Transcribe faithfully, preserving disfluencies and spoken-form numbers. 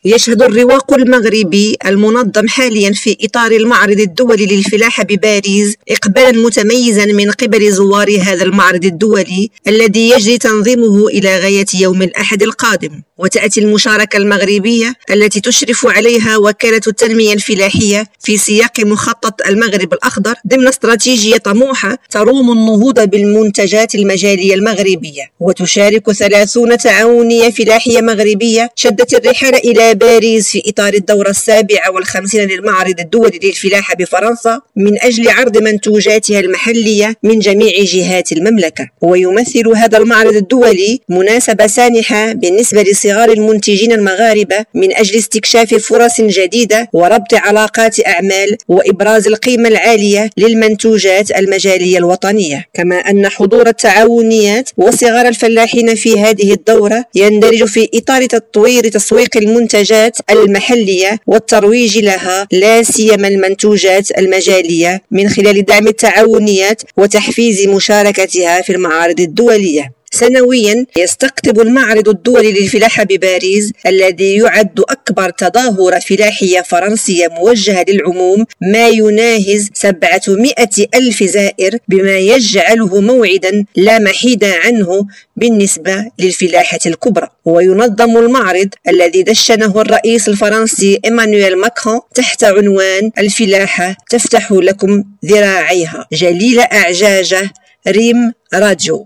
يشهد الرواق المغربي المنظم حاليا في إطار المعرض الدولي للفلاحة بباريس إقبالا متميزا من قبل زوار هذا المعرض الدولي الذي يجري تنظيمه إلى غاية يوم الأحد القادم. وتأتي المشاركة المغربية التي تشرف عليها وكالة التنمية الفلاحية في سياق مخطط المغرب الأخضر ضمن استراتيجية طموحة تروم النهوض بالمنتجات المجالية المغربية. وتشارك ثلاثون تعاونية فلاحية مغربية شدت الرحال إلى باريس في إطار الدورة السابعة والخمسين للمعرض الدولي للفلاحة بفرنسا من أجل عرض منتوجاتها المحلية من جميع جهات المملكة. ويمثل هذا المعرض الدولي مناسبة سانحة بالنسبة لصغار المنتجين المغاربة من أجل استكشاف فرص جديدة وربط علاقات أعمال وإبراز القيمة العالية للمنتوجات المجالية الوطنية. كما أن حضور التعاونيات وصغار الفلاحين في هذه الدورة يندرج في إطار تطوير تسويق المنتجات المحلية والترويج لها لا سيما المنتوجات المجالية من خلال دعم التعاونيات وتحفيز مشاركتها في المعارض الدولية. سنويا يستقطب المعرض الدولي للفلاحة بباريس الذي يعد أكبر تظاهرة فلاحية فرنسية موجهة للعموم ما يناهز سبعمائة ألف زائر، بما يجعله موعدا لا محيد عنه بالنسبة للفلاحة الكبرى. وينظم المعرض الذي دشنه الرئيس الفرنسي إيمانويل ماكرون تحت عنوان الفلاحة تفتح لكم ذراعيها. جليل أعجاجة، ريم راديو.